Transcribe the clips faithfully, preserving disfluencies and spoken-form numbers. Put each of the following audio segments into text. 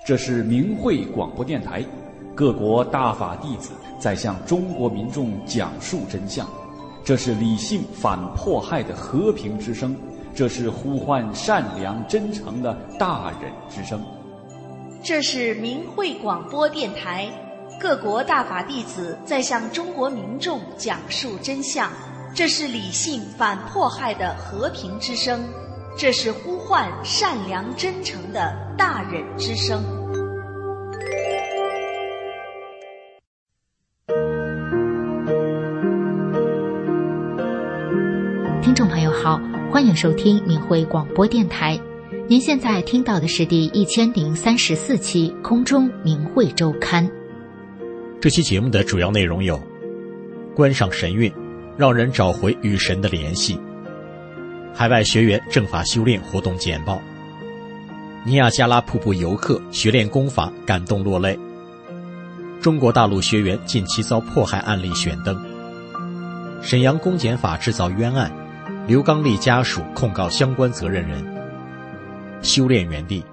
这是明慧广播电台，各国大法弟子在向中国民众讲述真相。这是理性反迫害的和平之声，这是呼唤善良真诚的大忍之声。 这是明慧广播电台，各国大法弟子在向中国民众讲述真相。这是理性反迫害的和平之声，这是呼唤善良真诚的大忍之声。 听众朋友好，欢迎收听明慧广播电台。您现在听到的是第一千零三十四期空中明慧周刊。 这期节目的主要内容有：观赏神韵，让人找回与神的联系；海外学员正法修炼活动简报；尼亚加拉瀑布游客学练功法感动落泪；中国大陆学员近期遭迫害案例选登；沈阳公检法制造冤案，刘刚利家属控告相关责任人；修炼园地。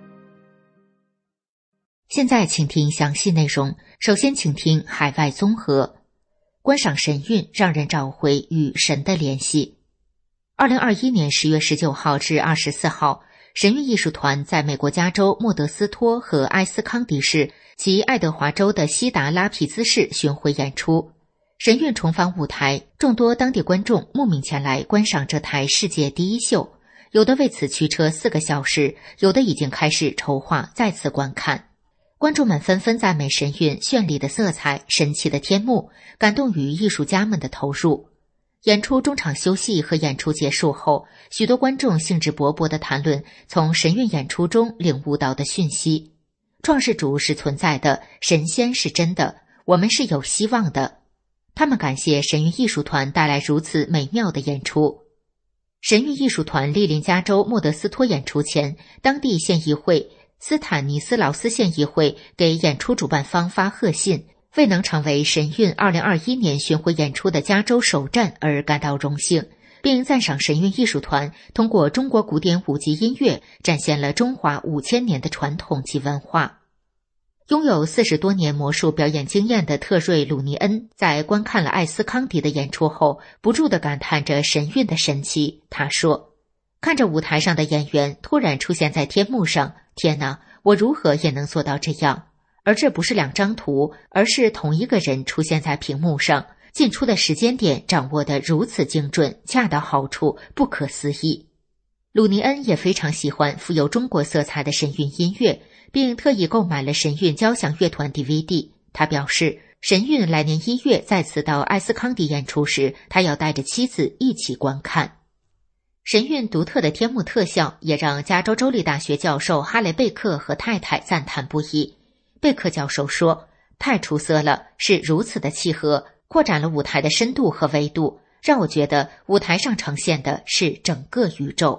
现在请听详细内容，首先请听海外综合。观赏神韵，让人找回与神的联系。二零二一年十月十九号至二十四号，神韵艺术团在美国加州莫德斯托和埃斯康迪市及爱德华州的西达拉皮兹市巡回演出。神韵重返舞台，众多当地观众慕名前来观赏这台世界第一秀，有的为此驱车四个小时，有的已经开始筹划再次观看。观众们纷纷赞美神韵绚丽的色彩、神奇的天幕，感动于艺术家们的投入。演出中场休息和演出结束后，许多观众兴致勃勃地谈论从神韵演出中领悟到的讯息：创世主是存在的，神仙是真的，我们是有希望的。他们感谢神韵艺术团带来如此美妙的演出。神韵艺术团莅临加州莫德斯托演出前，当地县议会斯坦尼斯劳斯县议会给演出主办方发贺信，为能成为神韵二零二一年巡回演出的加州首站而感到荣幸，并赞赏神韵艺术团通过中国古典舞及音乐展现了中华五千年的传统及文化。拥有四十多年魔术表演经验的特瑞·鲁尼恩在观看了艾斯康迪的演出后，不住地感叹着神韵的神奇。他说：看着舞台上的演员突然出现在天幕上，天哪，我如何也能做到这样？而这不是两张图，而是同一个人出现在屏幕上，进出的时间点掌握得如此精准，恰到好处，不可思议。鲁尼恩也非常喜欢富有中国色彩的神韵音乐，并特意购买了神韵交响乐团 D V D。 他表示，神韵来年一月再次到埃斯康迪演出时，他要带着妻子一起观看。神韵独特的天幕特效也让加州州立大学教授哈雷贝克和太太赞叹不已。贝克教授说，太出色了，是如此的契合，扩展了舞台的深度和维度，让我觉得舞台上呈现的是整个宇宙。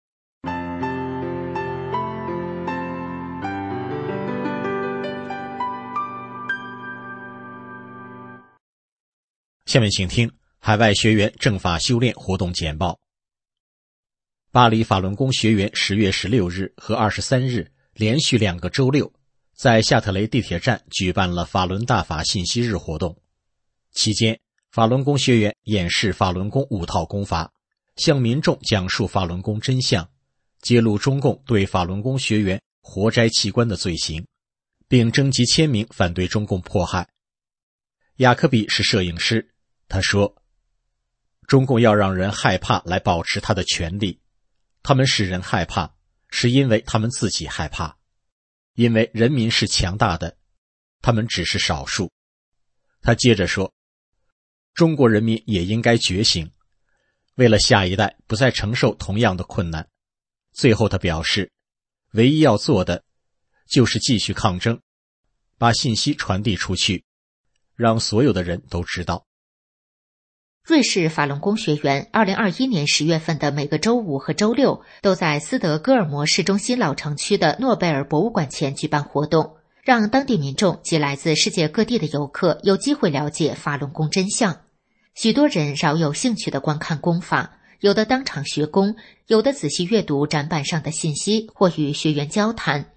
下面请听海外学员正法修炼活动简报。巴黎法轮功学员十月十六日和二十三日连续两个周六，在夏特雷地铁站举办了法轮大法信息日活动。期间，法轮功学员演示法轮功五套功法，向民众讲述法轮功真相，揭露中共对法轮功学员活摘器官的罪行，并征集签名反对中共迫害。雅科比是摄影师，他说，中共要让人害怕来保持他的权利，他们使人害怕，是因为他们自己害怕，因为人民是强大的，他们只是少数。他接着说，中国人民也应该觉醒，为了下一代不再承受同样的困难。最后他表示，唯一要做的就是继续抗争，把信息传递出去，让所有的人都知道。 瑞士法轮功学员二零二一年十月份的每个周五和周六都在斯德哥尔摩市中心老城区的诺贝尔博物馆前举办活动，让当地民众及来自世界各地的游客有机会了解法轮功真相。许多人饶有兴趣地观看功法，有的当场学功，有的仔细阅读展板上的信息或与学员交谈。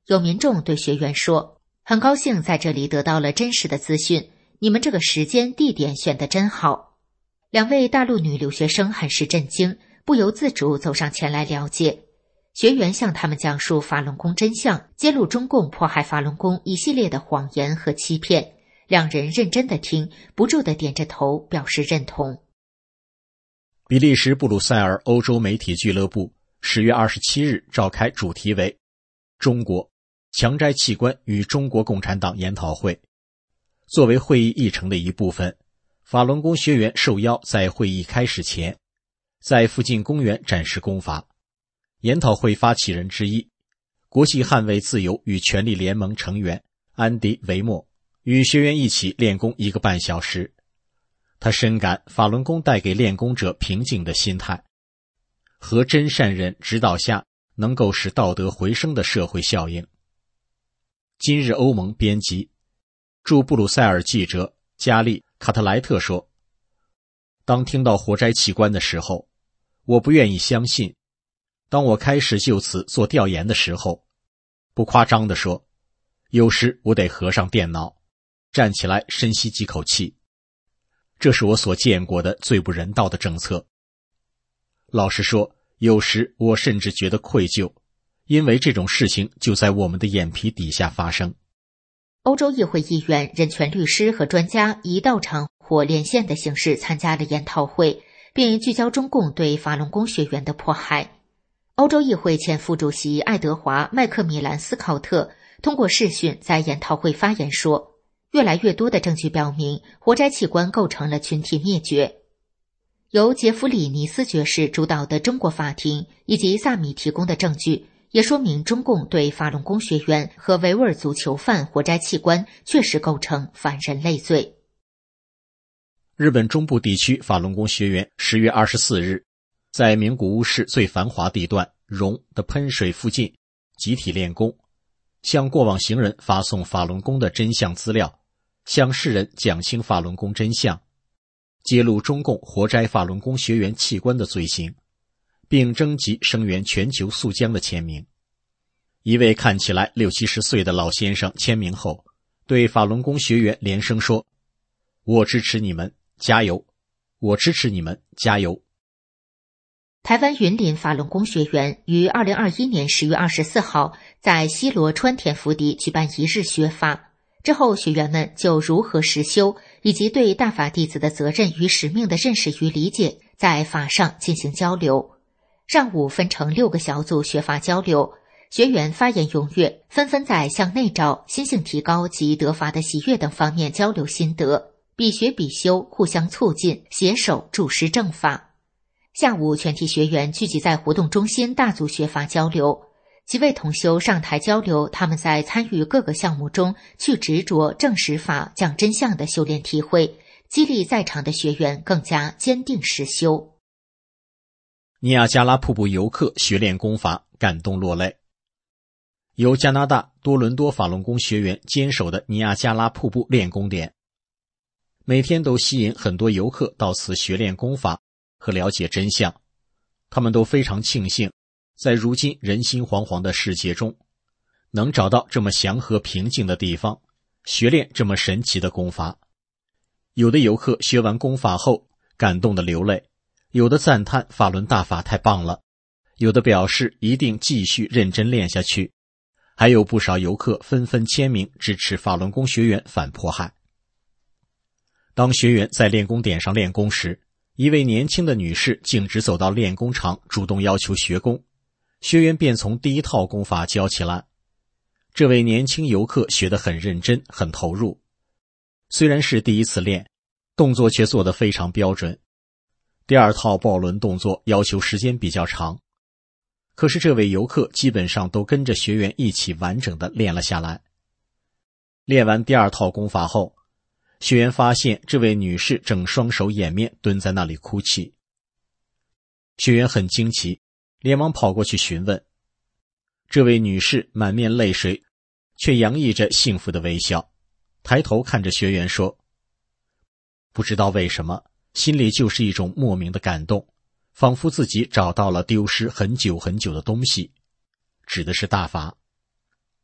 有民众对学员说，很高兴在这里得到了真实的资讯，你们这个时间地点选得真好。两位大陆女留学生很是震惊，不由自主走上前来了解。学员向他们讲述法轮功真相，揭露中共迫害法轮功一系列的谎言和欺骗。两人认真地听，不住地点着头表示认同。 比利时布鲁塞尔欧洲媒体俱乐部十月二十七日召开主题为中国强摘器官与中国共产党研讨会。作为会议议程的一部分，法轮功学员受邀在会议开始前在附近公园展示功法。研讨会发起人之一，国际捍卫自由与权利联盟成员安迪·维莫与学员一起练功一个半小时。他深感法轮功带给练功者平静的心态和真善人指导下能够使道德回升的社会效应。今日欧盟编辑驻布鲁塞尔记者加利·卡特莱特说，当听到活摘器官的时候，我不愿意相信。当我开始就此做调研的时候，不夸张地说，有时我得合上电脑，站起来深吸几口气。这是我所见过的最不人道的政策。老实说，有时我甚至觉得愧疚，因为这种事情就在我们的眼皮底下发生。 欧洲议会议员、人权律师和专家以到场或连线的形式参加了研讨会，并聚焦中共对法轮功学员的迫害。欧洲议会前副主席爱德华·麦克米兰斯考特通过视讯在研讨会发言说，越来越多的证据表明，活摘器官构成了群体灭绝。由杰弗里·尼斯爵士主导的中国法庭以及萨米提供的证据，也说明中共对法轮功学员和维吾尔族囚犯活摘器官确实构成反人类罪。 日本中部地区法轮功学员十月二十四日在名古屋市最繁华地段荣的喷水附近集体练功，向过往行人发送法轮功的真相资料，向世人讲清法轮功真相，揭露中共活摘法轮功学员器官的罪行，并征集声援全球肃僵的签名。一位看起来六七十岁的老先生签名后，对法轮功学员连声说，我支持你们，加油！我支持你们，加油！ 台湾云林法轮功学员于二零二一年十月二十四号在西螺川田福地举办一日学法，之后学员们就如何实修以及对大法弟子的责任与使命的认识与理解，在法上进行交流。上午分成六个小组学法交流，学员发言踊跃，纷纷在向内照、心性提高及得法的喜悦等方面交流心得，比学比修，互相促进，携手助施正法。下午全体学员聚集在活动中心大组学法交流，几位同修上台交流他们在参与各个项目中去执着证实法讲真相的修炼体会，激励在场的学员更加坚定实修。 尼亚加拉瀑布游客学练功法感动落泪。由加拿大多伦多法轮功学员坚守的尼亚加拉瀑布练功点，每天都吸引很多游客到此学练功法和了解真相。他们都非常庆幸在如今人心惶惶的世界中能找到这么祥和平静的地方，学练这么神奇的功法。有的游客学完功法后感动得流泪，有的赞叹法轮大法太棒了，有的表示一定继续认真练下去，还有不少游客纷纷签名支持法轮功学员反迫害。当学员在练功点上练功时，一位年轻的女士径直走到练功场，主动要求学功，学员便从第一套功法教起来。这位年轻游客学得很认真，很投入，虽然是第一次练，动作却做得非常标准。第二套抱轮动作要求时间比较长，可是这位游客基本上都跟着学员一起完整的练了下来。练完第二套功法后，学员发现这位女士正双手掩面蹲在那里哭泣。学员很惊奇，连忙跑过去询问。这位女士满面泪水，却洋溢着幸福的微笑，抬头看着学员说，不知道为什么，心里就是一种莫名的感动，仿佛自己找到了丢失很久很久的东西，指的是大法。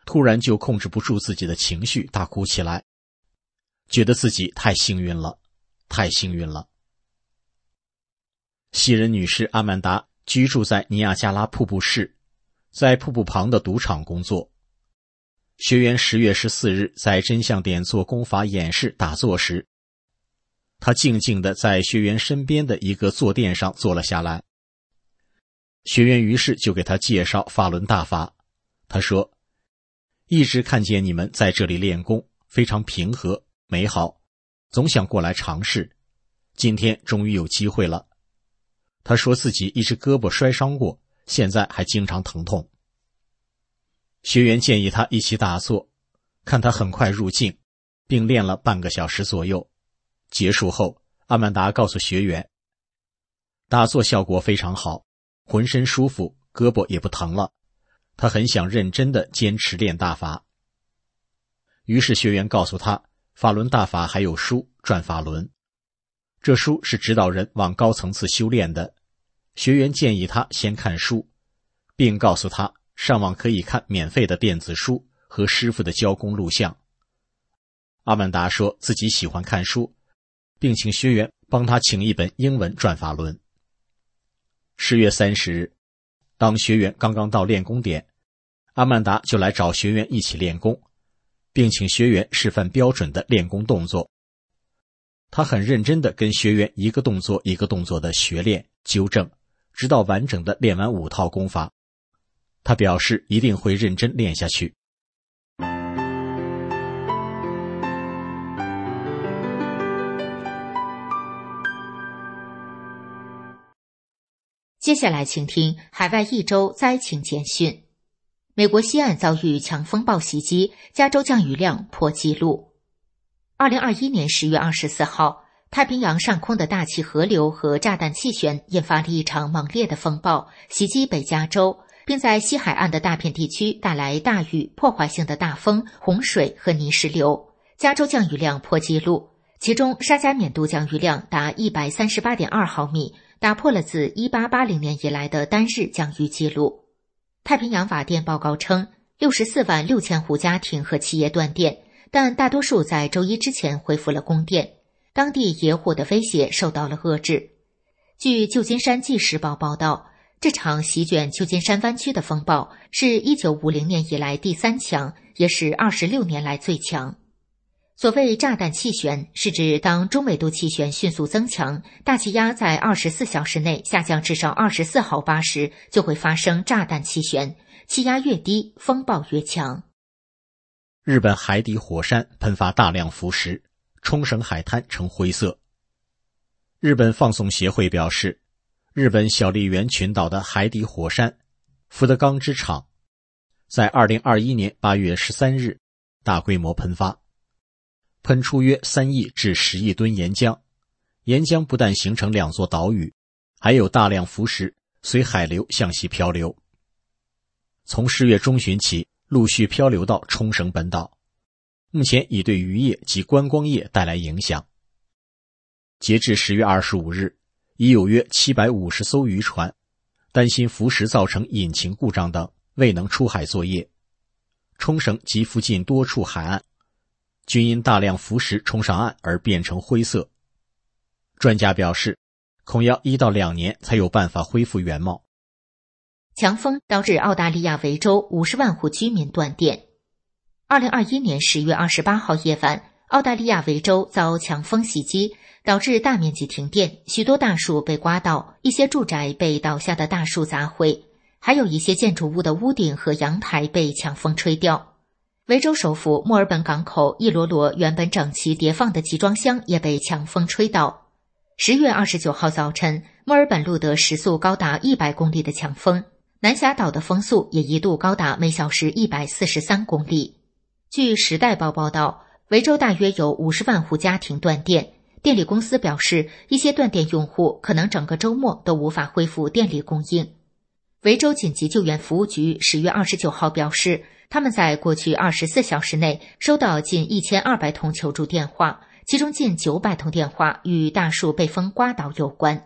突然就控制不住自己的情绪，大哭起来，觉得自己太幸运了，太幸运了。西人女士阿曼达居住在尼亚加拉瀑布市，在瀑布旁的赌场工作。学员十月十四日在真相点做功法演示打坐时，他静静地在学员身边的一个坐垫上坐了下来。学员于是就给他介绍法轮大法。他说，一直看见你们在这里练功，非常平和美好，总想过来尝试，今天终于有机会了。他说自己一只胳膊摔伤过，现在还经常疼痛。学员建议他一起打坐，看他很快入静，并练了半个小时左右。结束后，阿曼达告诉学员，打坐效果非常好，浑身舒服，胳膊也不疼了。他很想认真地坚持练大法。于是学员告诉他，法轮大法还有书转法轮，这书是指导人往高层次修炼的。学员建议他先看书，并告诉他上网可以看免费的电子书和师傅的教功录像。阿曼达说自己喜欢看书，并请学员帮他请一本英文转法轮。十月三十日，当学员刚刚到练功点，阿曼达就来找学员一起练功，并请学员示范标准的练功动作。他很认真地跟学员一个动作一个动作的学练纠正，直到完整的练完五套功法。他表示一定会认真练下去。 接下来请听海外一周灾情简讯。美国西岸遭遇强风暴袭击，加州降雨量破纪录。二零二一年十月二十四号，太平洋上空的大气河流和炸弹气旋引发了一场猛烈的风暴，袭击北加州，并在西海岸的大片地区带来大雨、破坏性的大风、洪水和泥石流。加州降雨量破纪录，其中沙加缅度降雨量达 一百三十八点二毫米，打破了自一八八零年以来的单日降雨记录。太平洋瓦电报告称，六十四万六千户家庭和企业断电，但大多数在周一之前恢复了供电。当地野火的威胁受到了遏制。据旧金山纪时报报道，这场席卷旧金山湾区的风暴是一九五零年以来第三强，也是二十六年来最强。所谓炸弹气旋，是指当中纬度气旋迅速增强，大气压在二十四小时内下降至少二十四毫巴时，就会发生炸弹气旋，气压越低，风暴越强。 日本海底火山喷发大量浮石，冲绳海滩呈灰色。日本放送协会表示，日本小笠原群岛的海底火山福德冈之场在二零二一年八月十三日大规模喷发，喷出约三亿至十亿吨岩浆，岩浆不但形成两座岛屿，还有大量浮石随海流向西漂流，从十月中旬起陆续漂流到冲绳本岛，目前已对渔业及观光业带来影响。截至十月二十五日，已有约七百五十艘渔船担心浮石造成引擎故障等未能出海作业。冲绳及附近多处海岸均因大量浮石冲上岸而变成灰色。专家表示，恐要一到两年才有办法恢复原貌。 强风导致澳大利亚维州五十万户居民断电。二零二一年十月二十八号夜晚，澳大利亚维州遭强风袭击，导致大面积停电，许多大树被刮倒，一些住宅被倒下的大树砸毁，还有一些建筑物的屋顶和阳台被强风吹掉。维州首府墨尔本港口一摞摞原本整齐叠放的集装箱也被强风吹倒。十月二十九号早晨，墨尔本录得时速高达一百公里的强风，南峡岛的风速也一度高达每小时一百四十三公里。据时代报报道，维州大约有五十万户家庭断电，电力公司表示，一些断电用户可能整个周末都无法恢复电力供应。维州紧急救援服务局十月二十九号表示，他们在过去二十四小时内收到近一千二百通求助电话，其中近九百通电话与大树被风刮倒有关。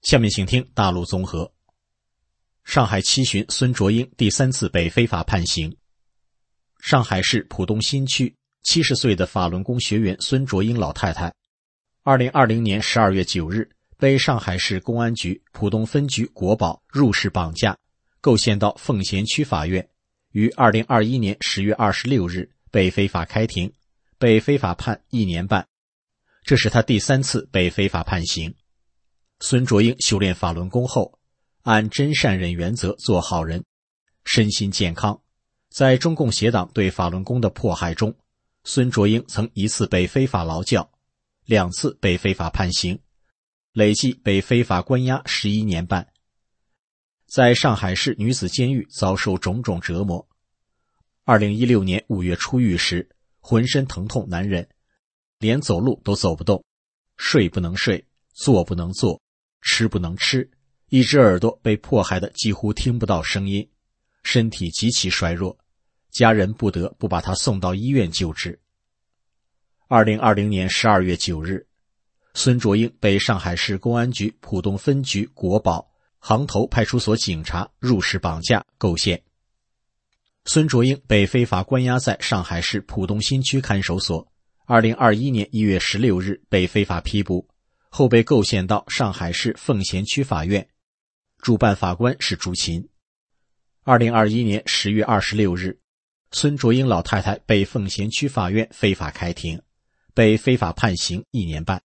下面请听大陆综合。上海七旬孙卓英第三次被非法判刑。上海市浦东新区七十岁的法轮功学员孙卓英老太太，二零二零年十二月九日被上海市公安局浦东分局国保入室绑架，构陷到奉贤区法院，于二零二一年十月二十六日被非法开庭，被非法判一年半。这是他第三次被非法判刑。孙卓英修炼法轮功后，按真善忍原则做好人，身心健康。在中共邪党对法轮功的迫害中，孙卓英曾一次被非法劳教，两次被非法判刑，累计被非法关押十一年半，在上海市女子监狱遭受种种折磨。二零一六年五月出狱时，浑身疼痛难忍，连走路都走不动，睡不能睡，坐不能坐，吃不能吃，一只耳朵被迫害得几乎听不到声音，身体极其衰弱，家人不得不把他送到医院救治。二零二零年十二月九日，孙卓英被上海市公安局浦东分局国保杭头派出所警察入室绑架构陷。孙卓英被非法关押在上海市浦东新区看守所，二零二一年一月十六日被非法批捕，后被构陷到上海市奉贤区法院，主办法官是朱琴。二零二一年十月二十六日，孙卓英老太太被奉贤区法院非法开庭，被非法判刑一年半。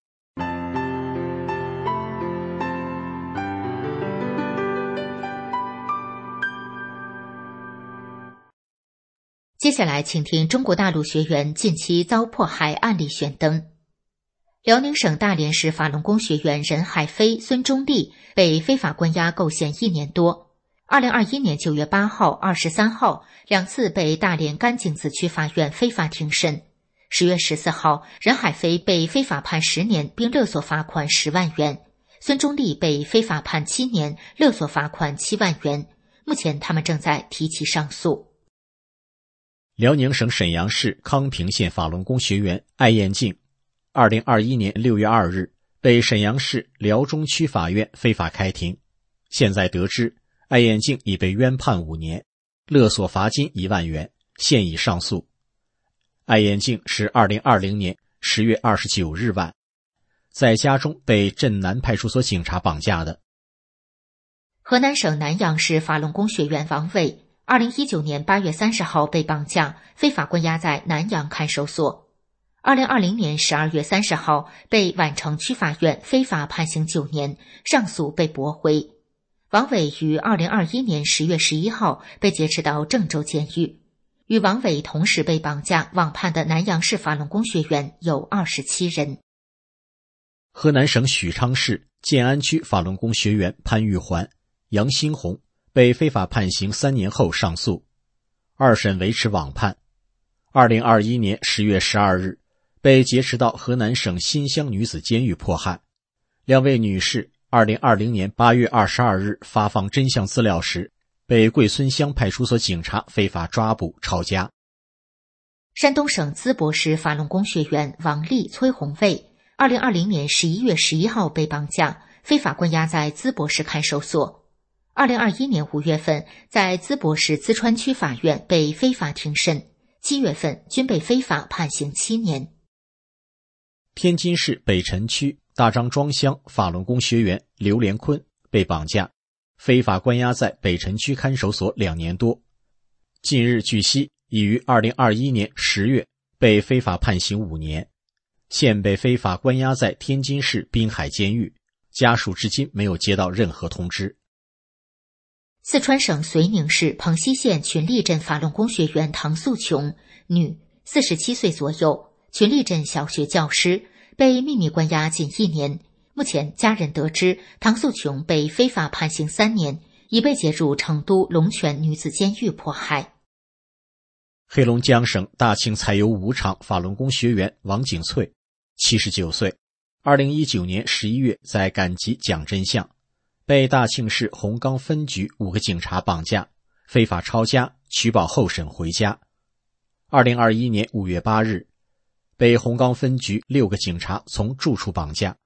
接下来请听中国大陆学员近期遭迫害案例选登。辽宁省大连市法轮功学员任海飞、孙忠立被非法关押构陷一年多。二零二一年九月八号、二十三号两次被大连甘井子区法院非法庭审。十月十四号，任海飞被非法判十年，并勒索罚款十万元；孙忠立被非法判七年，勒索罚款七万元。目前他们正在提起上诉。 辽宁省沈阳市康平县法轮功学员艾艳静，二零二一年六月二日被沈阳市辽中区法院非法开庭。现在得知，艾艳静已被冤判五年，勒索罚金一万元，现已上诉。艾艳静是二零二零年十月二十九日晚，在家中被镇南派出所警察绑架的。 河南省南阳市法轮功学员王伟，二零一九年八月三十号被绑架，非法关押在南阳看守所。二零二零年十二月三十号被宛城区法院非法判刑九年，上诉被驳回。王伟于二零二一年十月十一号被劫持到郑州监狱。与王伟同时被绑架网判的南阳市法轮功学员有二十七人。 河南省许昌市建安区法轮功学员潘玉环、杨新红被非法判刑三年后上诉，二审维持网判。二零二一年十月十二日被劫持到河南省新乡女子监狱迫害。两位女士二零二零年八月二十二日发放真相资料时，被桂孙乡派出所警察非法抓捕抄家。 山东省淄博市法轮功学员王丽、崔红卫，二零二零年十一月十一号被绑架，非法关押在淄博市看守所。二零二一年五月份，在淄博市淄川区法院被非法庭审，七月份均被非法判刑七年。 天津市北辰区大张庄乡法轮功学员刘连坤被绑架，非法关押在北辰区看守所两年多。近日据悉，已于二零二一年十月被非法判刑五年，现被非法关押在天津市滨海监狱，家属至今没有接到任何通知。 四川省遂宁市蓬溪县群力镇法轮功学员唐素琼，女，四十七岁左右，群力镇小学教师，被秘密关押近一年。目前家人得知，唐素琼被非法判刑三年，已被解入成都龙泉女子监狱迫害。 黑龙江省大庆采油五厂法轮功学员王景翠，七十九岁，二零一九年十一月在赶集讲真相，被大庆市红冈分局五个警察绑架，非法抄家，取保候审回家。二零二一年五月八日，被红冈分局六个警察从住处绑架，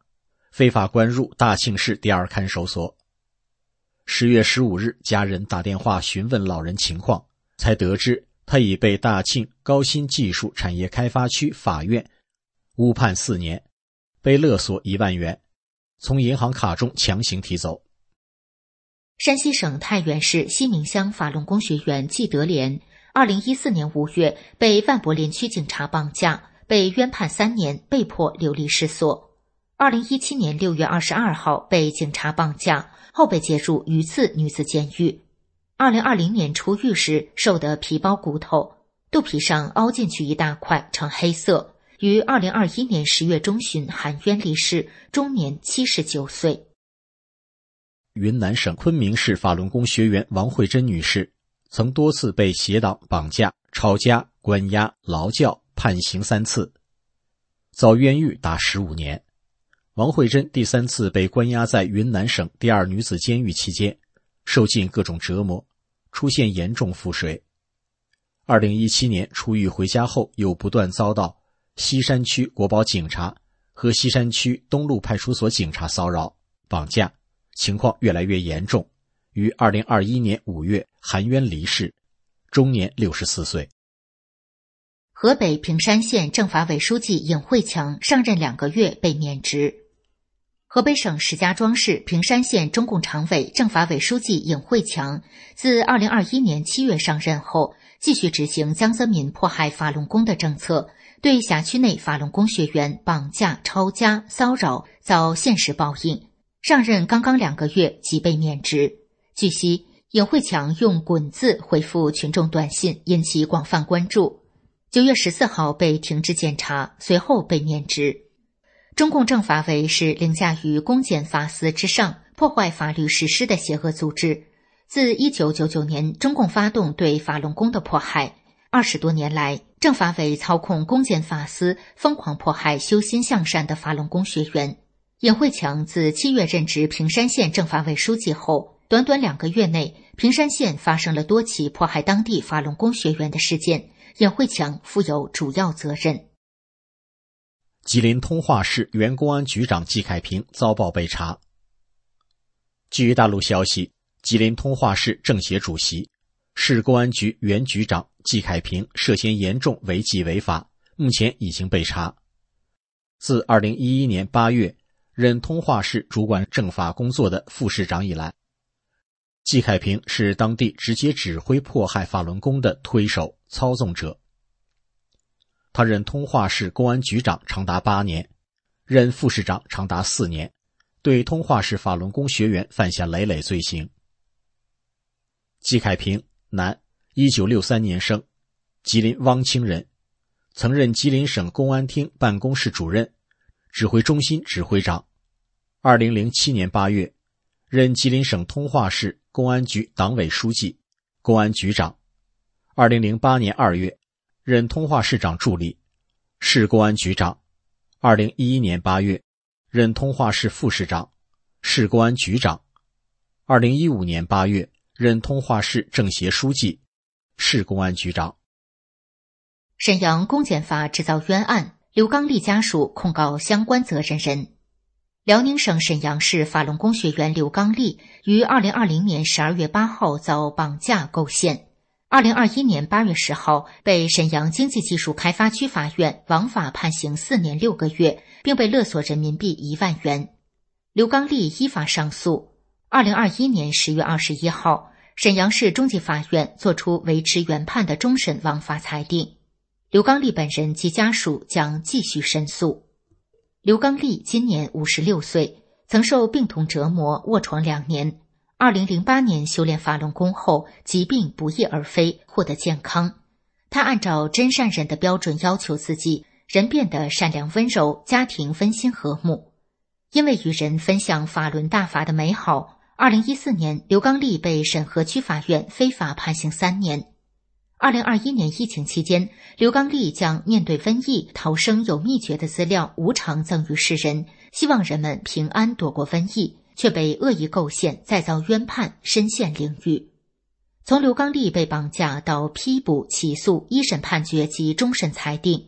非法关入大庆市第二看守所。十月十五日，家人打电话询问老人情况，才得知他已被大庆高新技术产业开发区法院误判四年，被勒索一万元，从银行卡中强行提走。 山西省太原市西明乡法轮功学员季德莲，二零一四年五月被万柏林区警察绑架，被冤判三年，被迫流离失所。二零一七年六月二十二号被警察绑架，后被接入榆次女子监狱。二零二零年出狱时瘦得皮包骨头，肚皮上凹进去一大块，呈黑色。于二零二一年十月中旬含冤离世，终年七十九岁。 云南省昆明市法轮功学员王慧珍女士曾多次被邪党绑架、抄家、关押、劳教，判刑三次，遭冤狱达十五年。王慧珍第三次被关押在云南省第二女子监狱期间，受尽各种折磨，出现严重腹水。二零一七年出狱回家后，又不断遭到西山区国保警察和西山区东路派出所警察骚扰、绑架，情况越来越严重，于二零二一年五月含冤离世，终年六十四岁。 河北平山县政法委书记尹慧强上任两个月被免职。河北省石家庄市平山县中共常委政法委书记尹慧强自二零二一年七月上任后，继续执行江泽民迫害法轮功的政策，对辖区内法轮功学员绑架、抄家、骚扰遭现实报应。上任刚刚两个月即被免职。据悉，尹慧强用滚字回复群众短信，引起广泛关注。九月十四号被停职检查，随后被免职。中共政法委是凌驾于公检法司之上，破坏法律实施的邪恶组织。自一九九九年中共发动对法轮功的迫害，二十多年来，政法委操控公检法司，疯狂迫害修心向善的法轮功学员。尹慧强自七月任职平山县政法委书记后，短短两个月内，平山县发生了多起迫害当地法轮功学员的事件，尹慧强负有主要责任。 吉林通化市原公安局长季凯平遭报被查。据大陆消息，吉林通化市政协主席、市公安局原局长季凯平涉嫌严重违纪违法，目前已经被查。自二零一一年八月任通化市主管政法工作的副市长以来，季凯平是当地直接指挥迫害法轮功的推手、操纵者。他任通化市公安局长长达八年，任副市长长达四年，对通化市法轮功学员犯下累累罪行。季凯平，男，一九六三年生，吉林汪清人，曾任吉林省公安厅办公室主任、指挥中心指挥长。二零零七年八月，任吉林省通化市公安局党委书记、公安局长。二零零八年二月，任通化市长助理、市公安局长。二零一一年八月，任通化市副市长、市公安局长。二零一五年八月，任通化市政协书记、市公安局长。 沈阳公检法制造冤案，刘刚利家属控告相关责任人。辽宁省沈阳市法轮功学员刘刚利于二零二零年十二月八号遭绑架构陷。二零二一年八月十号被沈阳经济技术开发区法院枉法判刑四年六个月，并被勒索人民币一万元。刘刚利依法上诉。二零二一年十月二十一号，沈阳市中级法院作出维持原判的终审枉法裁定。刘刚利本人及家属将继续申诉。刘刚利今年五十六岁，曾受病痛折磨，卧床两年。二零零八年修炼法轮功后，疾病不翼而飞，获得健康。他按照真善人的标准要求自己，人变得善良温柔，家庭温馨和睦。因为与人分享法轮大法的美好，二零一四年刘刚利被沈河区法院非法判刑三年。二零二一年疫情期间，刘刚利将面对瘟疫逃生有秘诀的资料无偿赠予世人，希望人们平安躲过瘟疫，却被恶意构陷，再遭冤判，身陷囹圄。从刘刚利被绑架到批捕、起诉、一审判决及终审裁定，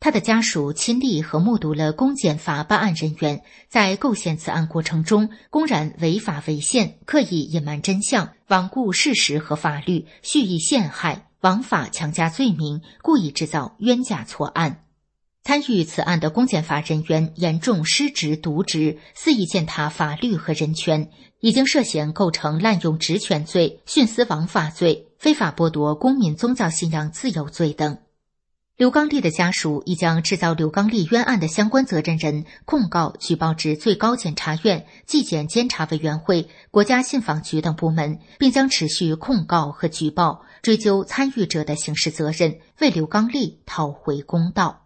他的家属亲历和目睹了公检法办案人员在构陷此案过程中公然违法违宪，刻意隐瞒真相，罔顾事实和法律，蓄意陷害，枉法强加罪名，故意制造冤假错案。参与此案的公检法人员严重失职渎职，肆意践踏法律和人权，已经涉嫌构成滥用职权罪、徇私枉法罪、非法剥夺公民宗教信仰自由罪等。刘刚利的家属已将制造刘刚利冤案的相关责任人控告举报至最高检察院、纪检监察委员会、国家信访局等部门，并将持续控告和举报，追究参与者的刑事责任，为刘刚利讨回公道。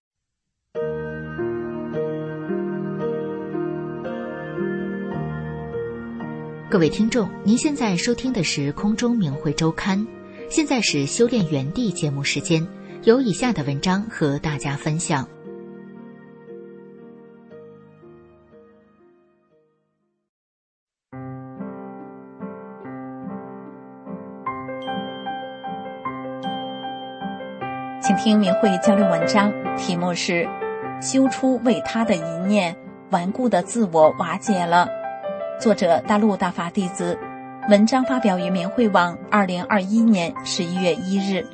各位听众，您现在收听的是空中明慧周刊，现在是修炼园地节目时间。有以下的文章和大家分享。 请听明慧交流文章，题目是修出为他的一念，顽固的自我瓦解了。作者大陆大法弟子，文章发表于明慧网二零二一年十一月一日。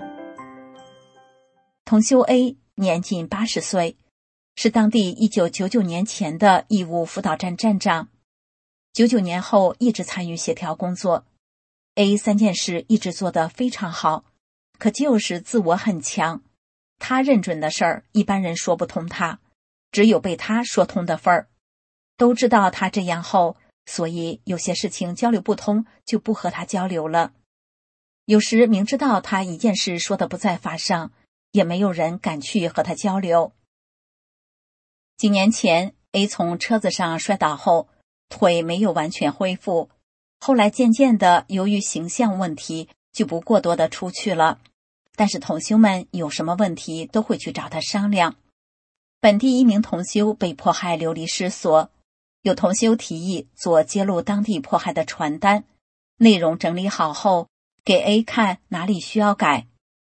同修 A 年近八十岁，是当地一九九九年前的义务辅导站站长。九九年后一直参与协调工作。A 三件事一直做得非常好，可就是自我很强。他认准的事儿，一般人说不通他，只有被他说通的份儿。都知道他这样后，所以有些事情交流不通，就不和他交流了。有时明知道他一件事说的不在法上，也没有人敢去和他交流。几年前 A 从车子上摔倒后，腿没有完全恢复，后来渐渐的由于形象问题就不过多的出去了，但是同修们有什么问题都会去找他商量。本地一名同修被迫害流离失所，有同修提议做揭露当地迫害的传单，内容整理好后给 A 看哪里需要改。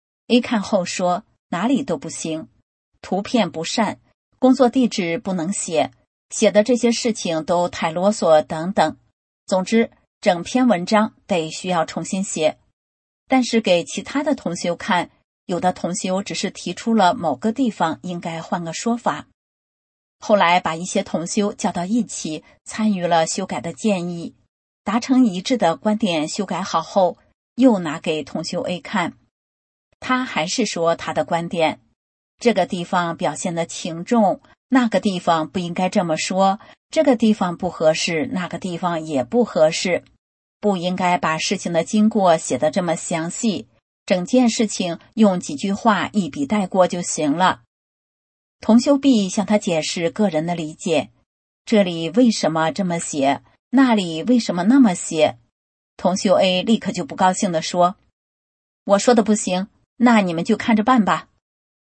A 看后说哪里都不行，图片不善，工作地址不能写，写的这些事情都太啰嗦等等，总之整篇文章得需要重新写。但是给其他的同修看，有的同修只是提出了某个地方应该换个说法。后来把一些同修叫到一起，参与了修改的建议，达成一致的观点修改好后，又拿给同修 A 看。他还是说他的观点，这个地方表现的轻重，那个地方不应该这么说，这个地方不合适，那个地方也不合适，不应该把事情的经过写得这么详细，整件事情用几句话一笔带过就行了。同修 B 向他解释个人的理解，这里为什么这么写，那里为什么那么写。同修 A 立刻就不高兴地说，我说的不行，那你们就看着办吧。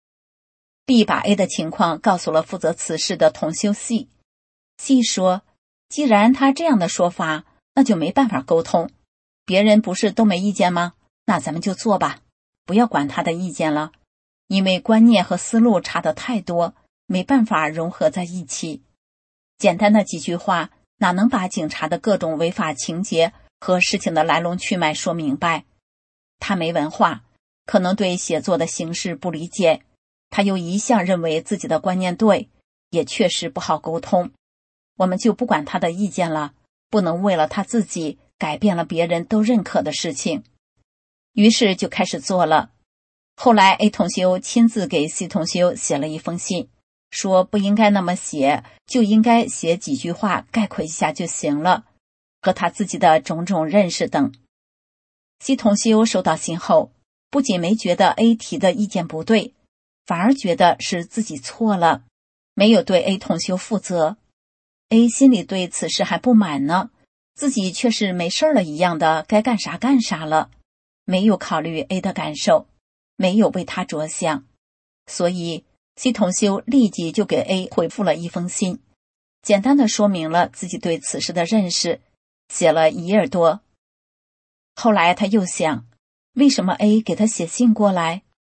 B 把 A 的情况告诉了负责此事的同修 C， C 说，既然他这样的说法，那就没办法沟通，别人不是都没意见吗？那咱们就做吧，不要管他的意见了，因为观念和思路差得太多，没办法融合在一起。简单的几句话哪能把警察的各种违法情节和事情的来龙去脉说明白？他没文化，可能对写作的形式不理解，他又一向认为自己的观念对，也确实不好沟通。我们就不管他的意见了，不能为了他自己改变了别人都认可的事情。于是就开始做了。后来 A 同修亲自给 C 同修写了一封信，说不应该那么写，就应该写几句话概括一下就行了，和他自己的种种认识等。C 同修收到信后，不仅没觉得 A 提的意见不对，反而觉得是自己错了，没有对 A 同修负责。 A 心里对此事还不满呢，自己却是没事了一样的该干啥干啥了，没有考虑 A 的感受，没有为他着想。所以 C 同修立即就给 A 回复了一封信，简单的说明了自己对此事的认识，写了一页多。后来他又想，为什么 A 给他写信过来？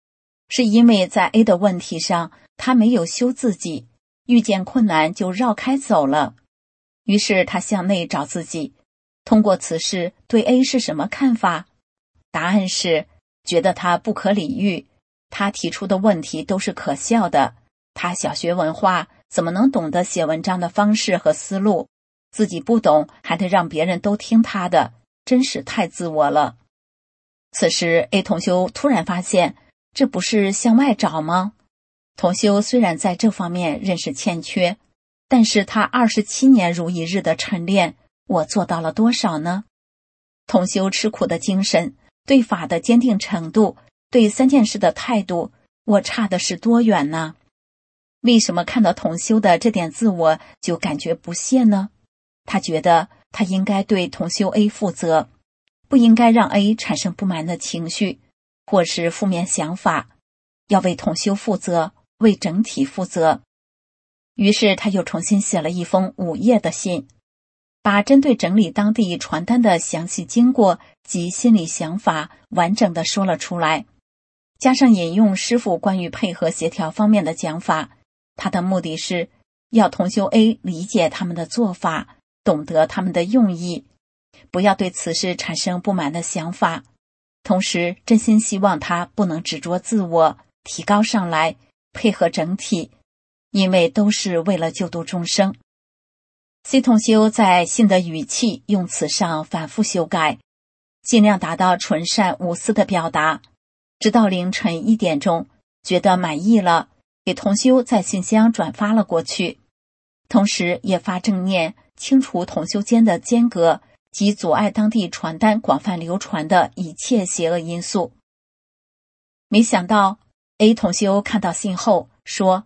是因为在 A 的问题上，他没有修自己，遇见困难就绕开走了。于是他向内找自己，通过此事对 A 是什么看法？答案是觉得他不可理喻，他提出的问题都是可笑的，他小学文化怎么能懂得写文章的方式和思路，自己不懂还得让别人都听他的，真是太自我了。此时 A 同修突然发现，这不是向外找吗？同修虽然在这方面认识欠缺，但是他二十七年如一日的晨练，我做到了多少呢？同修吃苦的精神，对法的坚定程度，对三件事的态度，我差的是多远呢？为什么看到同修的这点自我就感觉不屑呢？他觉得他应该对同修 A 负责，不应该让 A 产生不满的情绪或是负面想法，要为同修负责，为整体负责。于是他又重新写了一封五页的信，把针对整理当地传单的详细经过及心理想法完整的说了出来，加上引用师父关于配合协调方面的讲法。他的目的是要同修 A 理解他们的做法，懂得他们的用意，不要对此事产生不满的想法，同时真心希望他不能执着自我，提高上来，配合整体，因为都是为了救度众生。C 同修在信的语气用词上反复修改，尽量达到纯善无私的表达，直到凌晨一点钟，觉得满意了，给同修在信箱转发了过去，同时也发正念，清除同修间的间隔及阻碍当地传单广泛流传的一切邪恶因素。没想到 A 同修看到信后说，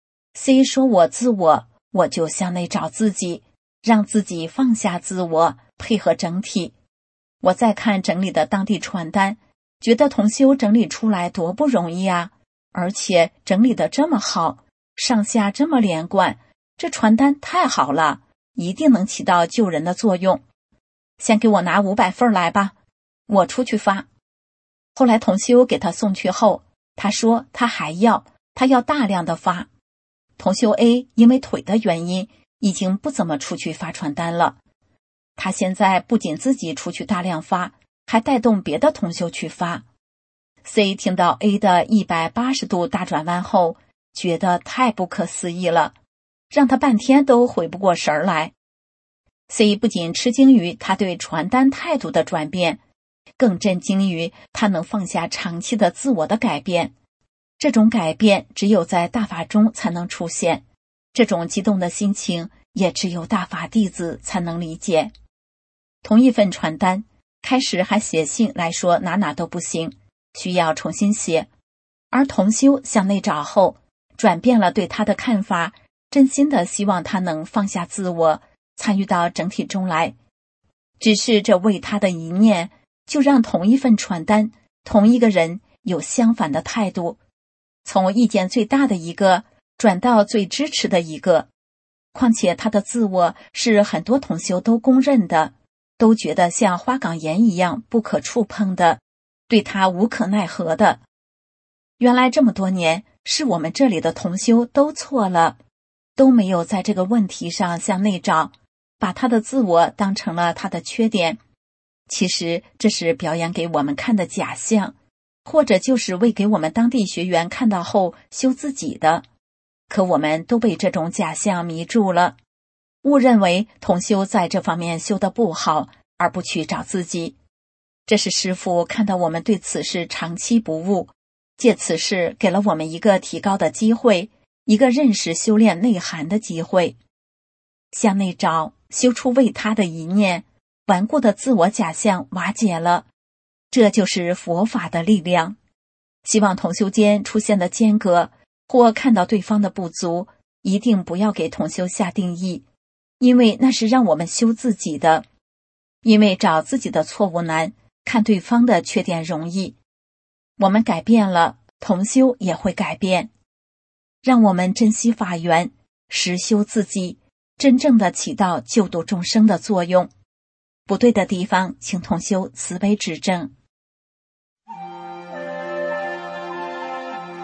C 说我自我，我就向内找自己，让自己放下自我，配合整体。我再看整理的当地传单，觉得同修整理出来多不容易啊，而且整理得这么好，上下这么连贯，这传单太好了，一定能起到救人的作用。先给我拿五百份来吧，我出去发。后来同修给他送去后，他说他还要，他要大量的发。同修 A 因为腿的原因，已经不怎么出去发传单了。他现在不仅自己出去大量发，还带动别的同修去发。C 听到 A 的一百八十度大转弯后，觉得太不可思议了，让他半天都回不过神来。C 不仅吃惊于他对传单态度的转变，更震惊于他能放下长期的自我的改变。这种改变只有在大法中才能出现，这种激动的心情也只有大法弟子才能理解。同一份传单，开始还写信来说哪哪都不行，需要重新写，而同修向内找后，转变了对他的看法，真心的希望他能放下自我，参与到整体中来。只是这为他的一念，就让同一份传单，同一个人有相反的态度，从意见最大的一个转到最支持的一个。况且他的自我是很多同修都公认的，都觉得像花岗岩一样不可触碰的，对他无可奈何的。原来这么多年，是我们这里的同修都错了，都没有在这个问题上向内找，把他的自我当成了他的缺点。其实这是表演给我们看的假象，或者就是为给我们当地学员看到后修自己的。可我们都被这种假象迷住了，误认为同修在这方面修得不好，而不去找自己。这是师父看到我们对此事长期不悟，借此事给了我们一个提高的机会，一个认识修炼内涵的机会。向内找，修出为他的一念，顽固的自我假象瓦解了，这就是佛法的力量。希望同修间出现的间隔，或看到对方的不足，一定不要给同修下定义，因为那是让我们修自己的。因为找自己的错误难，看对方的缺点容易。我们改变了，同修也会改变。让我们珍惜法缘，实修自己，真正的起到救度众生的作用。不对的地方，请同修慈悲指正。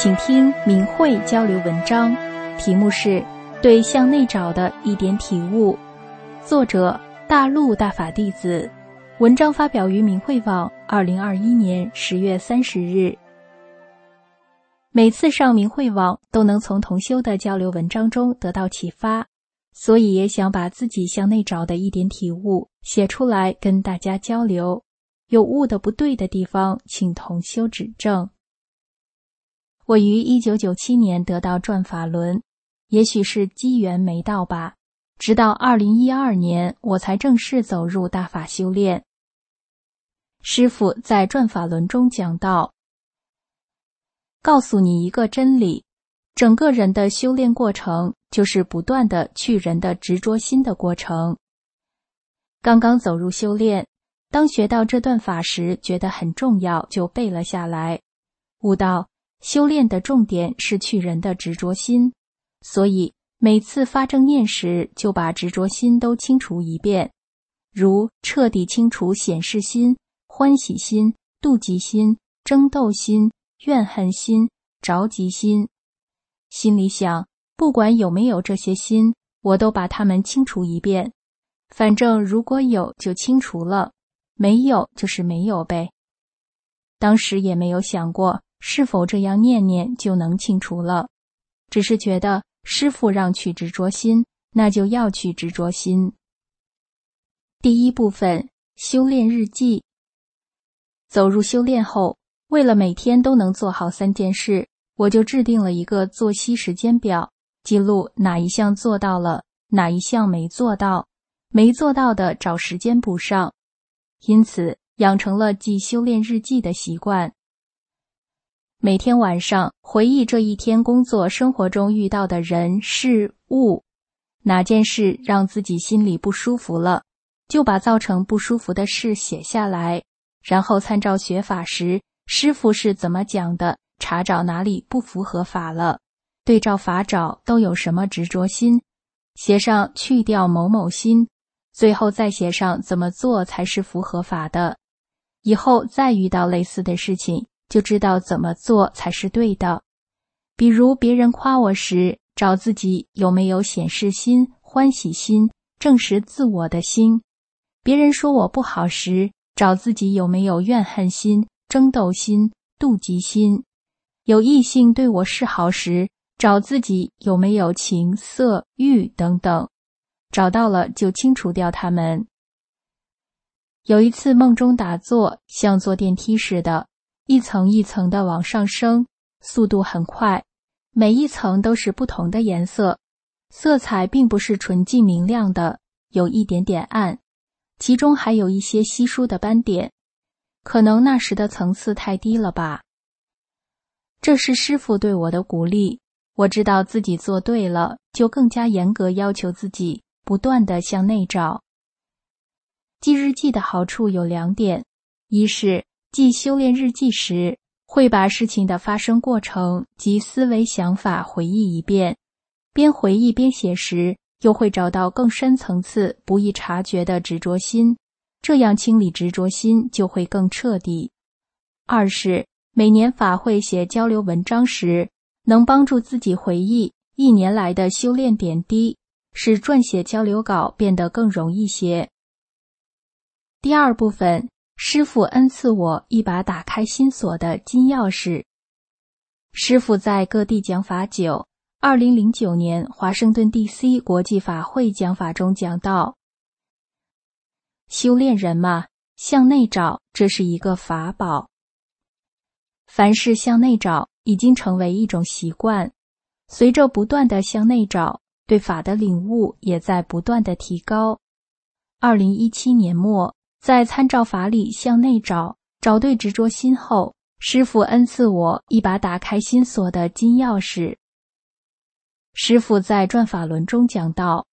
请听明慧交流文章，题目是对向内找的一点体悟，作者大陆大法弟子，文章发表于明慧网二零二一年十月三十日。每次上明慧网都能从同修的交流文章中得到启发，所以也想把自己向内找的一点体悟写出来跟大家交流，有悟的不对的地方请同修指正。我于一九九七年得到转法轮，也许是机缘没到吧，直到二零一二年我才正式走入大法修炼。师父在转法轮中讲到，告诉你一个真理，整个人的修炼过程就是不断的去人的执着心的过程。刚刚走入修炼，当学到这段法时觉得很重要，就背了下来，悟到修炼的重点是去人的执着心，所以每次发正念时就把执着心都清除一遍，如彻底清除显示心、欢喜心、妒忌心、争斗心、怨恨心、着急心。心里想，不管有没有这些心，我都把它们清除一遍，反正如果有就清除了，没有就是没有呗。当时也没有想过是否这样念念就能清除了，只是觉得师父让去执着心，那就要去执着心。第一部分，修炼日记。走入修炼后，为了每天都能做好三件事，我就制定了一个作息时间表，记录哪一项做到了，哪一项没做到，没做到的找时间补上。因此养成了记修炼日记的习惯。每天晚上回忆这一天工作生活中遇到的人事物，哪件事让自己心里不舒服了，就把造成不舒服的事写下来，然后参照学法时师父是怎么讲的，查找哪里不符合法了，对照法找都有什么执着心，写上去掉某某心，最后再写上怎么做才是符合法的。以后再遇到类似的事情，就知道怎么做才是对的。比如别人夸我时，找自己有没有显示心、欢喜心、证实自我的心；别人说我不好时，找自己有没有怨恨心、争斗心、妒忌心；有异性对我示好时，找自己有没有情色欲等等，找到了就清除掉它们。有一次梦中打坐，像坐电梯似的，一层一层的往上升，速度很快，每一层都是不同的颜色，色彩并不是纯净明亮的，有一点点暗，其中还有一些稀疏的斑点，可能那时的层次太低了吧。这是师父对我的鼓励，我知道自己做对了，就更加严格要求自己，不断地向内找。记日记的好处有两点，一是记修炼日记时，会把事情的发生过程及思维想法回忆一遍，边回忆边写时，又会找到更深层次不易察觉的执着心，这样清理执着心就会更彻底。二是每年法会写交流文章时，能帮助自己回忆一年来的修炼点滴，使撰写交流稿变得更容易些。第二部分，师父恩赐我一把打开心锁的金钥匙。师父在各地讲法久，二零零九年华盛顿 D C 国际法会讲法中讲到，修炼人嘛，向内找，这是一个法宝。凡事向内找已经成为一种习惯，随着不断的向内找，对法的领悟也在不断的提高。二零一七年末，在参照法理向内找，找对执着心后，师父恩赐我一把打开心锁的金钥匙。师父在转法轮中讲到，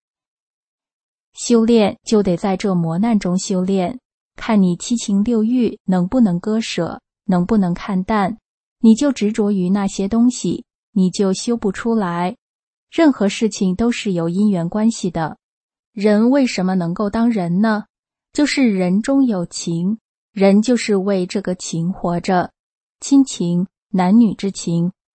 修炼就得在这磨难中修炼，看你七情六欲能不能割舍，能不能看淡，你就执着于那些东西，你就修不出来。任何事情都是有因缘关系的。人为什么能够当人呢？就是人中有情，人就是为这个情活着，亲情、男女之情、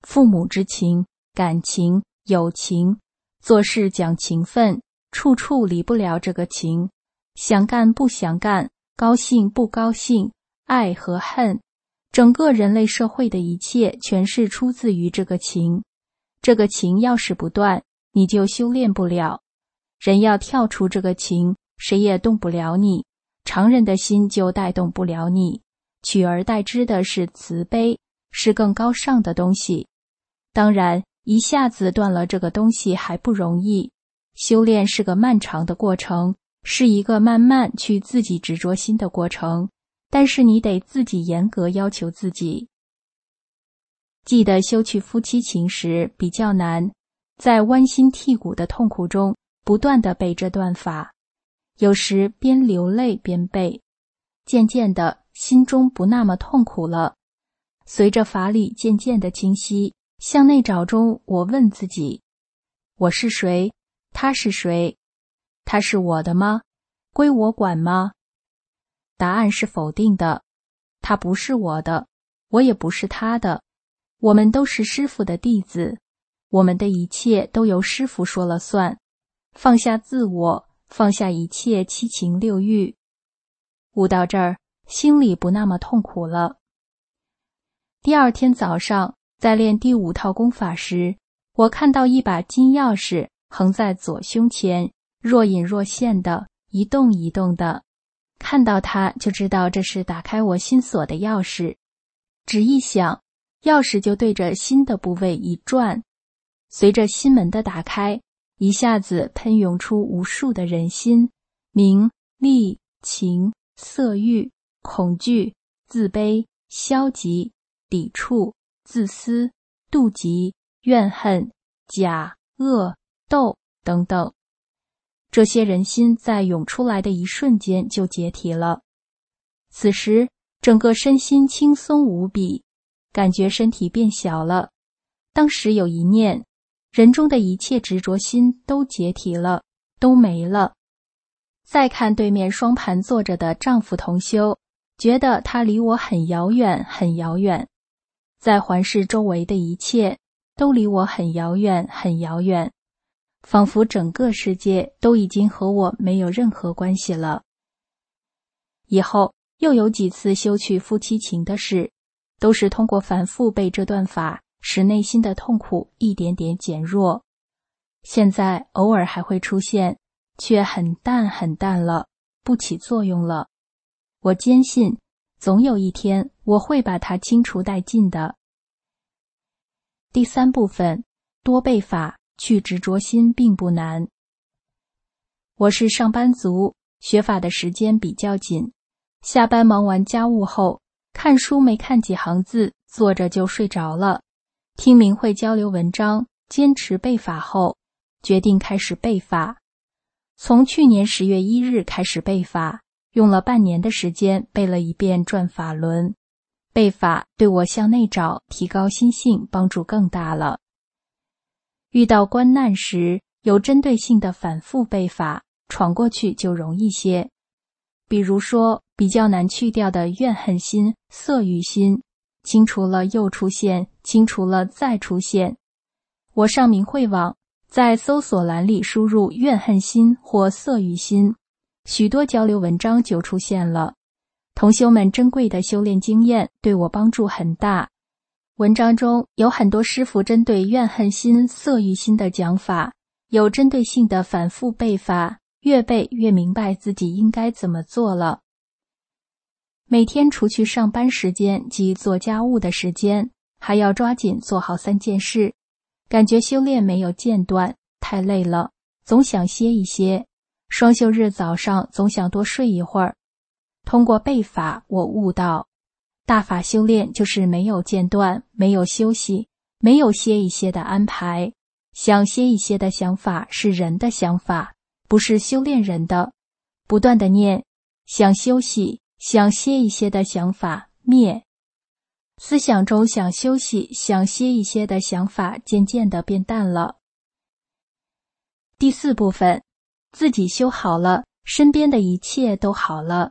父母之情、感情、友情，做事讲情分，处处离不了这个情，想干不想干，高兴不高兴，爱和恨，整个人类社会的一切全是出自于这个情。这个情要是不断，你就修炼不了。人要跳出这个情，谁也动不了你，常人的心就带动不了你，取而代之的是慈悲，是更高尚的东西。当然，一下子断了这个东西还不容易，修炼是个漫长的过程，是一个慢慢去自己执着心的过程，但是你得自己严格要求自己。记得修去夫妻情时比较难，在剜心剔骨的痛苦中不断地背这段法，有时边流泪边背，渐渐的心中不那么痛苦了。随着法理渐渐的清晰，向内找中我问自己，我是谁？他是谁？他是我的吗？归我管吗？答案是否定的，他不是我的，我也不是他的。我们都是师父的弟子，我们的一切都由师父说了算。放下自我，放下一切七情六欲，悟到这儿，心里不那么痛苦了。第二天早上，在练第五套功法时，我看到一把金钥匙横在左胸前，若隐若现的，一动一动的。看到它就知道这是打开我心锁的钥匙。只一想，钥匙就对着心的部位一转，随着心门的打开，一下子喷涌出无数的人心，名、利、情、色欲、恐惧、自卑、消极、抵触、自私、妒忌、怨恨、假、恶、斗等等。这些人心在涌出来的一瞬间就解体了。此时整个身心轻松无比，感觉身体变小了。当时有一念，人中的一切执着心都解体了，都没了。再看对面双盘坐着的丈夫同修，觉得他离我很遥远很遥远。再环视周围的一切，都离我很遥远很遥远，仿佛整个世界都已经和我没有任何关系了。以后又有几次修去夫妻情的事，都是通过反复背这段法，使内心的痛苦一点点减弱。现在偶尔还会出现，却很淡很淡了，不起作用了。我坚信，总有一天我会把它清除殆尽的。第三部分，多背法，去执着心并不难。我是上班族，学法的时间比较紧，下班忙完家务后，看书没看几行字，坐着就睡着了。听明慧交流文章，坚持背法后，决定开始背法。从去年十月一日开始背法，用了半年的时间背了一遍转法轮。背法对我向内找、提高心性帮助更大了。遇到关难时，有针对性的反复背法，闯过去就容易些。比如说，比较难去掉的怨恨心、色欲心，清除了又出现，清除了再出现。我上明慧网，在搜索栏里输入怨恨心或色欲心，许多交流文章就出现了。同修们珍贵的修炼经验对我帮助很大。文章中有很多师父针对怨恨心、色欲心的讲法，有针对性的反复背法，越背越明白自己应该怎么做了。每天除去上班时间及做家务的时间，还要抓紧做好三件事。感觉修炼没有间断，太累了，总想歇一歇。双休日早上总想多睡一会儿。通过背法，我悟到，大法修炼就是没有间断，没有休息，没有歇一歇的安排。想歇一歇的想法是人的想法，不是修炼人的。不断的念，想休息、想歇一歇的想法灭。思想中想休息、想歇一歇的想法渐渐地变淡了。第四部分，自己修好了，身边的一切都好了。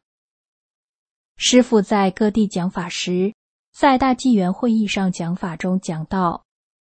师父在各地讲法时，在大纪元会议上讲法中讲到，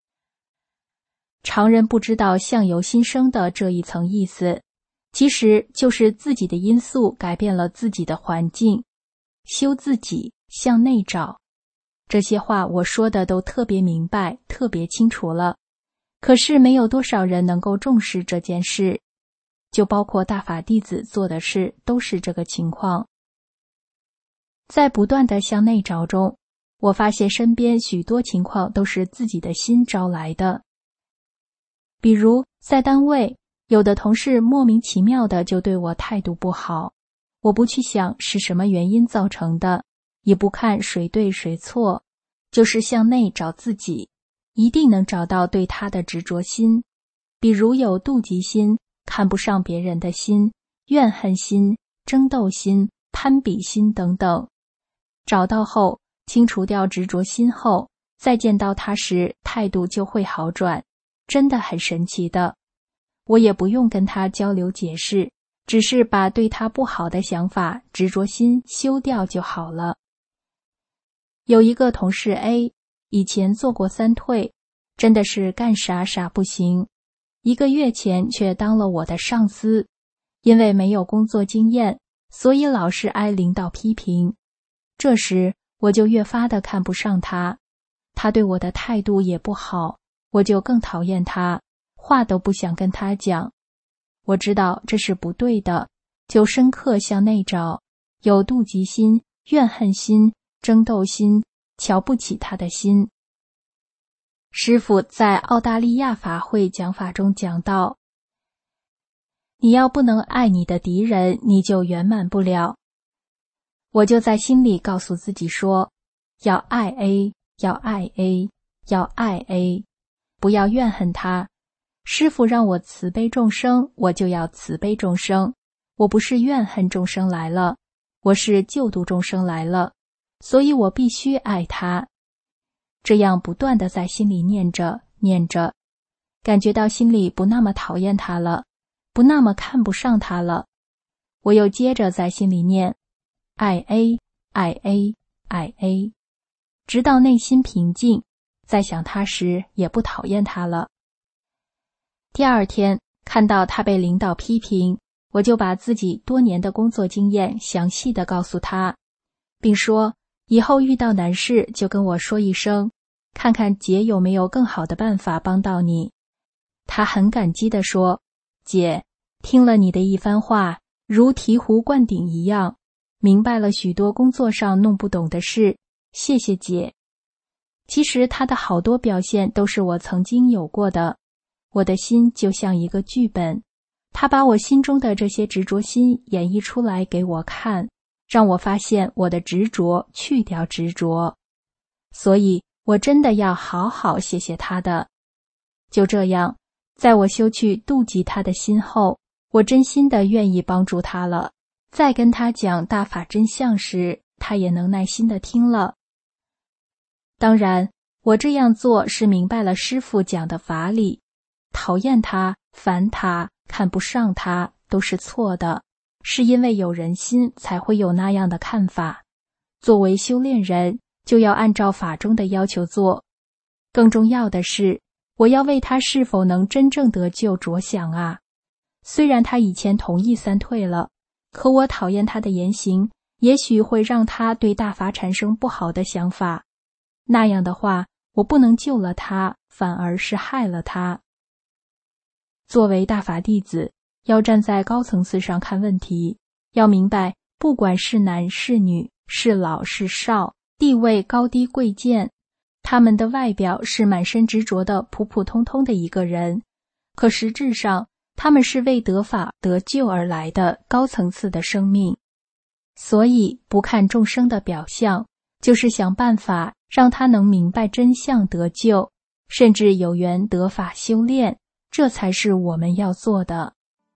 常人不知道相由心生的这一层意思，其实就是自己的因素改变了自己的环境。修自己，向内找。这些话我说的都特别明白，特别清楚了。可是没有多少人能够重视这件事，就包括大法弟子做的事都是这个情况。在不断的向内找中，我发现身边许多情况都是自己的心招来的。比如在单位，有的同事莫名其妙的就对我态度不好，我不去想是什么原因造成的，也不看谁对谁错，就是向内找自己，一定能找到对他的执着心。比如有妒忌心、看不上别人的心、怨恨心、争斗心、攀比心等等。找到后，清除掉执着心后，再见到他时态度就会好转，真的很神奇的。我也不用跟他交流解释，只是把对他不好的想法、执着心修掉就好了。有一个同事 A， 以前做过三退，真的是干啥啥不行，一个月前却当了我的上司，因为没有工作经验，所以老是挨领导批评。这时我就越发的看不上他，他对我的态度也不好，我就更讨厌他，话都不想跟他讲。我知道这是不对的，就深刻向内找，有妒忌心、怨恨心、争斗心、瞧不起他的心。师父在澳大利亚法会讲法中讲到，你要不能爱你的敌人，你就圆满不了。我就在心里告诉自己说，要爱 A， 要爱 A， 要爱 A， 不要怨恨他。师父让我慈悲众生，我就要慈悲众生。我不是怨恨众生来了，我是救度众生来了，所以我必须爱他。这样不断地在心里念着念着，感觉到心里不那么讨厌他了，不那么看不上他了。我又接着在心里念爱 A， 爱 A， 爱 A， 直到内心平静，在想他时也不讨厌他了。第二天看到他被领导批评，我就把自己多年的工作经验详细地告诉他，并说以后遇到难事就跟我说一声，看看姐有没有更好的办法帮到你。他很感激地说，姐，听了你的一番话，如醍醐灌顶一样，明白了许多工作上弄不懂的事，谢谢姐。其实他的好多表现都是我曾经有过的，我的心就像一个剧本，他把我心中的这些执着心演绎出来给我看，让我发现我的执着，去掉执着。所以我真的要好好谢谢他的。就这样，在我修去妒忌他的心后，我真心的愿意帮助他了。再跟他讲大法真相时，他也能耐心的听了。当然，我这样做是明白了师父讲的法理，讨厌他、烦他、看不上他都是错的，是因为有人心才会有那样的看法。作为修炼人，就要按照法中的要求做。更重要的是，我要为他是否能真正得救着想啊。虽然他以前同意三退了，可我讨厌他的言行，也许会让他对大法产生不好的想法。那样的话，我不能救了他，反而是害了他。作为大法弟子，要站在高层次上看问题，要明白，不管是男是女，是老是少，地位高低贵贱，他们的外表是满身执着的普普通通的一个人，可实质上，他们是为得法得救而来的高层次的生命。所以，不看众生的表象，就是想办法让他能明白真相得救，甚至有缘得法修炼，这才是我们要做的。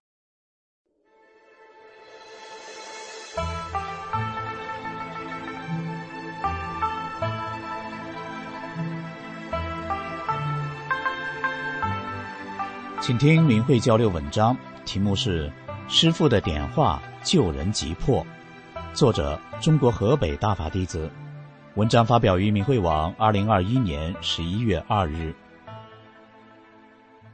请听明慧交流文章，题目是师父的点化救人急迫，作者中国河北大法弟子，文章发表于明慧网二零二一年十一月二日。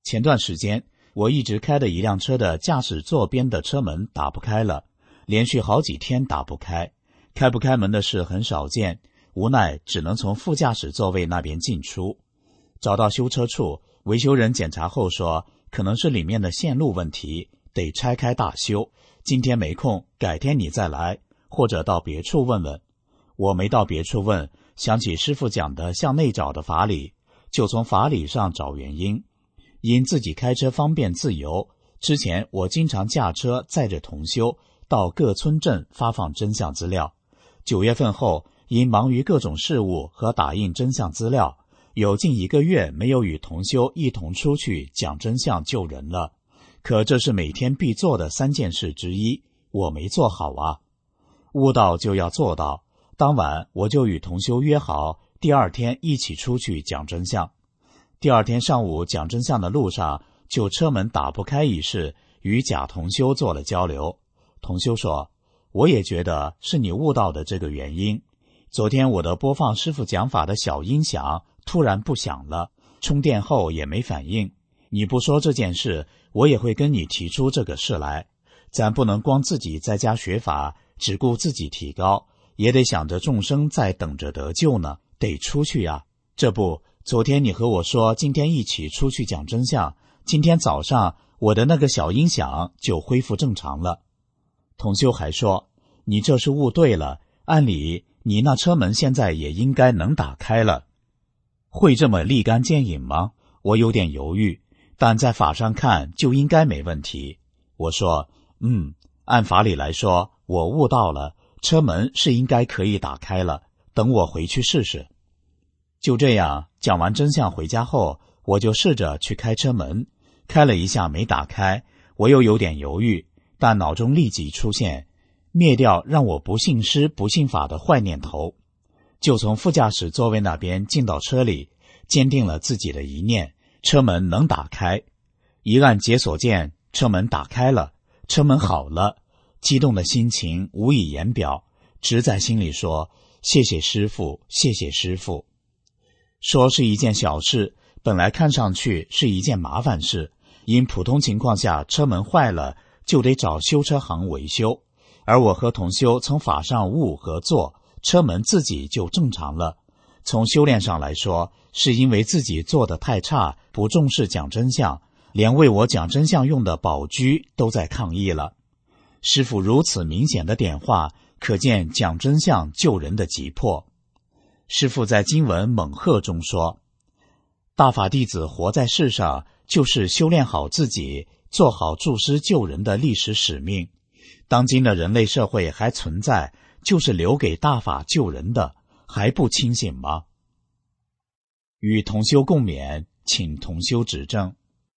前段时间我一直开的一辆车的驾驶座边的车门打不开了，连续好几天打不开，开不开门的事很少见，无奈只能从副驾驶座位那边进出。找到修车处，维修人检查后说，可能是里面的线路问题，得拆开大修，今天没空，改天你再来，或者到别处问问。我没到别处问，想起师父讲的向内找的法理，就从法理上找原因。因自己开车方便自由，之前我经常驾车载着同修到各村镇发放真相资料。九月份后，因忙于各种事务和打印真相资料，有近一个月没有与同修一同出去讲真相救人了。可这是每天必做的三件事之一，我没做好啊。悟道就要做到，当晚我就与同修约好，第二天一起出去讲真相。第二天上午讲真相的路上，就车门打不开一事与贾同修做了交流。同修说，我也觉得是你悟到的这个原因。昨天我的播放师父讲法的小音响突然不响了，充电后也没反应。你不说这件事，我也会跟你提出这个事来。咱不能光自己在家学法，只顾自己提高，也得想着众生在等着得救呢，得出去呀。这不，昨天你和我说今天一起出去讲真相，今天早上我的那个小音响就恢复正常了。同修还说，你这是悟对了，按理你那车门现在也应该能打开了。会这么立竿见影吗？我有点犹豫，但在法上看就应该没问题。我说，嗯，按法理来说，我悟到了，车门是应该可以打开了，等我回去试试。就这样，讲完真相回家后，我就试着去开车门，开了一下没打开，我又有点犹豫，但脑中立即出现灭掉让我不信师不信法的坏念头，就从副驾驶座位那边进到车里，坚定了自己的一念，车门能打开。一按解锁键，车门打开了，车门好了，激动的心情无以言表，只在心里说，谢谢师父，谢谢师父。说是一件小事，本来看上去是一件麻烦事，因普通情况下车门坏了就得找修车行维修，而我和同修从法上悟和做，车门自己就正常了。从修炼上来说，是因为自己做得太差，不重视讲真相，连为我讲真相用的宝居都在抗议了。师父如此明显的点化，可见讲真相救人的急迫。师父在经文猛贺中说，大法弟子活在世上，就是修炼好自己，做好助师救人的历史使命。当今的人类社会还存在，就是留给大法救人的，还不清醒吗？与同修共勉，请同修指正。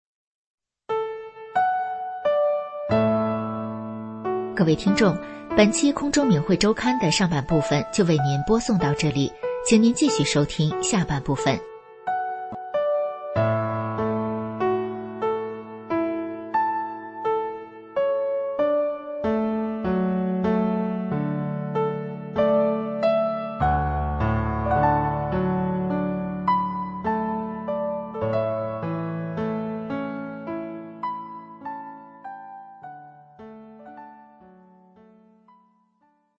各位听众，本期空中明慧周刊的上半部分就为您播送到这里，请您继续收听下半部分。